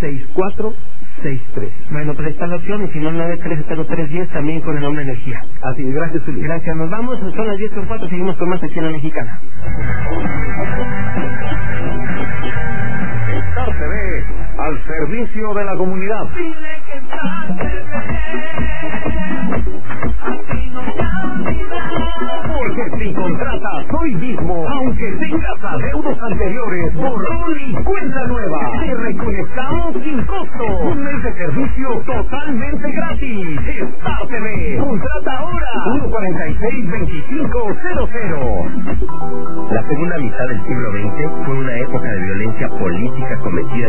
6463. Bueno, pues está la opción, y si no, 9130310, también con el nombre Energía. Así, gracias, Felipe. Gracias, nos vamos, son las 10:04, seguimos con más aquí en La Mexicana. Star TV, al servicio de la comunidad. Dile que Star TV, así no te olvidas. Porque si contratas hoy mismo, aunque tengas adeudos anteriores, borrón y cuenta nueva, te reconectamos sin costo. Un mes de servicio totalmente gratis. Star TV, contrata ahora. 146-2500. La segunda mitad del siglo XX fue una época de violencia política cometida